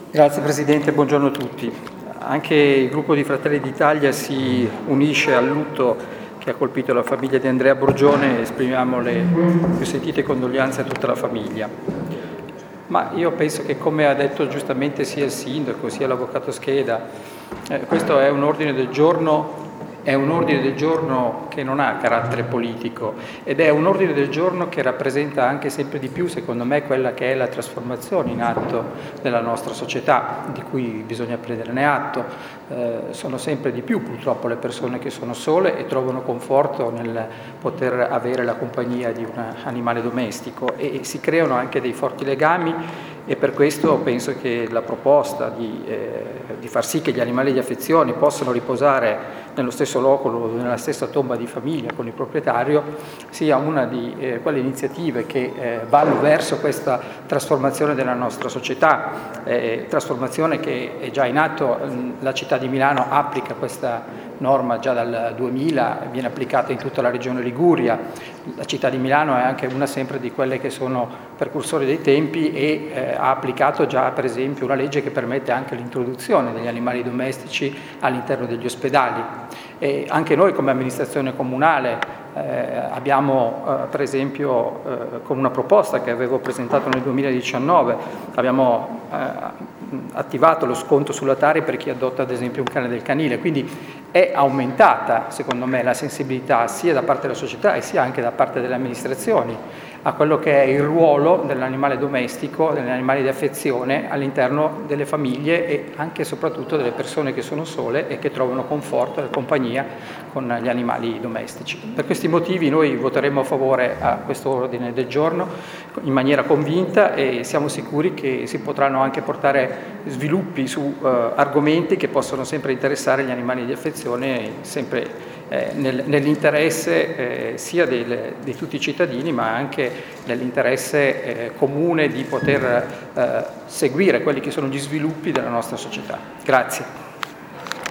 Grazie Presidente, buongiorno a tutti. Anche il gruppo di Fratelli d'Italia si unisce al lutto che ha colpito la famiglia di Andrea Burgione e esprimiamo le più sentite condoglianze a tutta la famiglia. Ma io penso che, come ha detto giustamente sia il Sindaco sia l'Avvocato Scheda, questo è un ordine del giorno. È un ordine del giorno che non ha carattere politico ed è un ordine del giorno che rappresenta anche sempre di più, secondo me, quella che è la trasformazione in atto della nostra società, di cui bisogna prenderne atto. Sono sempre di più purtroppo le persone che sono sole e trovano conforto nel poter avere la compagnia di un animale domestico e si creano anche dei forti legami. E per questo penso che la proposta di far sì che gli animali di affezione possano riposare nello stesso loculo, nella stessa tomba di famiglia con il proprietario, sia una di quelle iniziative che vanno verso questa trasformazione della nostra società, trasformazione che è già in atto. La città di Milano applica questa norma già dal 2000, viene applicata in tutta la regione Liguria. La città di Milano è anche una sempre di quelle che sono precursori dei tempi e ha applicato già, per esempio, una legge che permette anche l'introduzione degli animali domestici all'interno degli ospedali. E anche noi come amministrazione comunale abbiamo, per esempio, con una proposta che avevo presentato nel 2019, abbiamo attivato lo sconto sulla Tari per chi adotta ad esempio un cane del canile, quindi è aumentata secondo me la sensibilità sia da parte della società e sia anche da parte delle amministrazioni a quello che è il ruolo dell'animale domestico, degli animali di affezione all'interno delle famiglie e anche e soprattutto delle persone che sono sole e che trovano conforto e compagnia con gli animali domestici. Per questi motivi noi voteremo a favore a questo ordine del giorno in maniera convinta e siamo sicuri che si potranno anche portare sviluppi su argomenti che possono sempre interessare gli animali di affezione, sempre nell'interesse sia di tutti i cittadini, ma anche nell'interesse comune di poter seguire quelli che sono gli sviluppi della nostra società. Grazie.